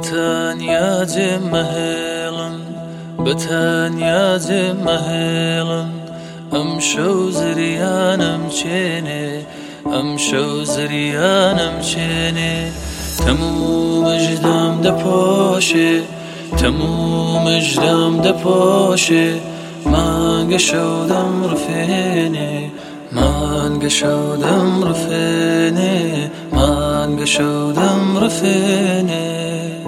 بتانیا مهلن بتانیا مهلن ام شو زریانم چینه ام شو زریانم چینه تموم اجدام دپوشه تموم اجدام دپوشه من قشودم رفینه من قشودم رفینه من قشودم رفینه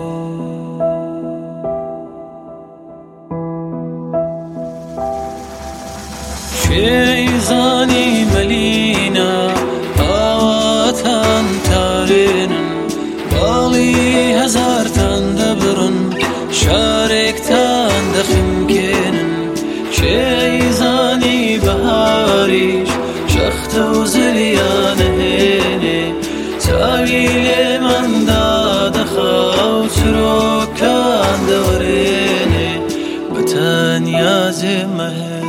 شیزانی ملینا آواتان تارینن بالی هزارتان دبرن شارکتان دخمکینن شیزانی بهاریش شخت و زلیان هینه تاویل من دادخاو چروکان دورینه بتانیا مهل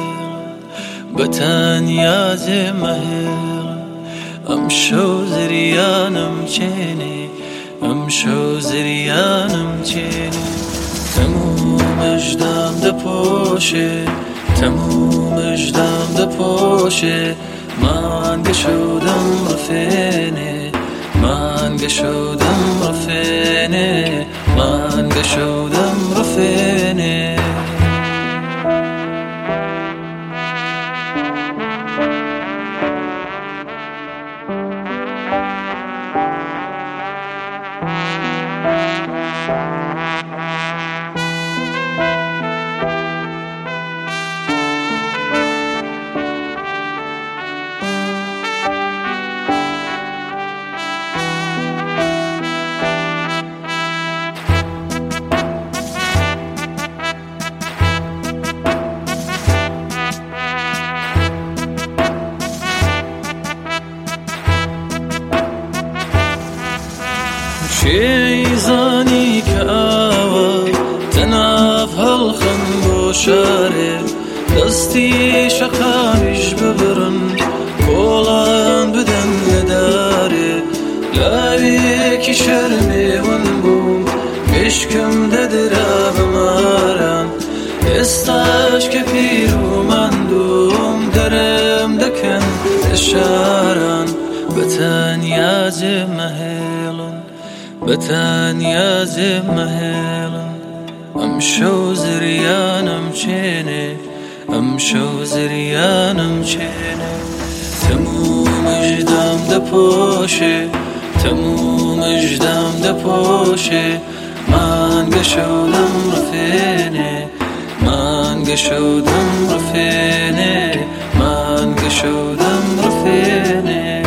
بتانیا مهل ام شو زریانم چینه ام شو زریانم چینه تموم اجدام دپوشه تموم اجدام دپوشه من قشودم رفینه من قشودم رفینه من قشودم رفینه شیزانی که آوا تناف هالخن بوشاره دستی شقامیش ببرن کولان بدن لداره لاوی که شرمی ون بوم عشقم ددرا بمارم استاش که پیرو من دوم درم دکن اشاران بتانیا مهلن بتانیا مهلن ام شو زریانم چینه ام شو زریانم چینه تموم اجدام دپوشه تموم اجدام دپوشه من قشودم رفینه من قشودم رفینه من قشودم رفینه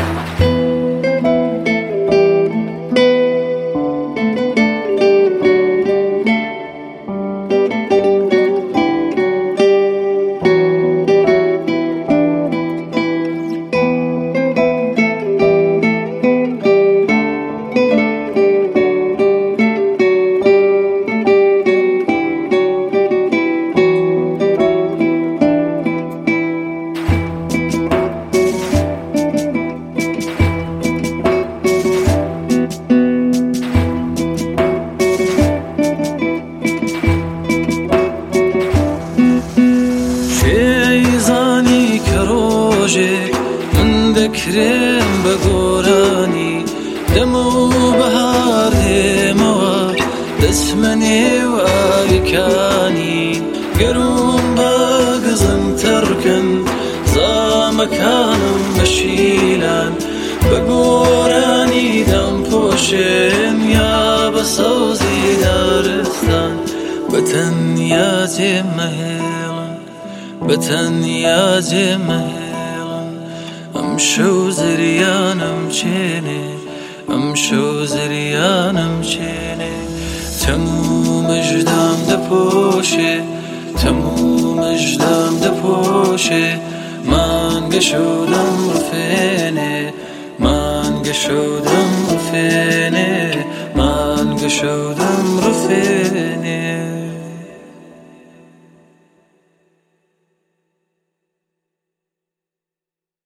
من دکرم بگورانی دمو بهار دموا دسمنی و آریکانی گرون باگزم ترکن زامکانم بشیلان بگورانی دم پوشم یا بسوزی دارستان بتانیا مهلن بتانیا مهلن ام شو زریانم چینه ام شو زریانم چینه تموم اجدام دپوشه تموم اجدام دپوشه من قشودم رفینه من قشودم رفینه من قشودم رفینه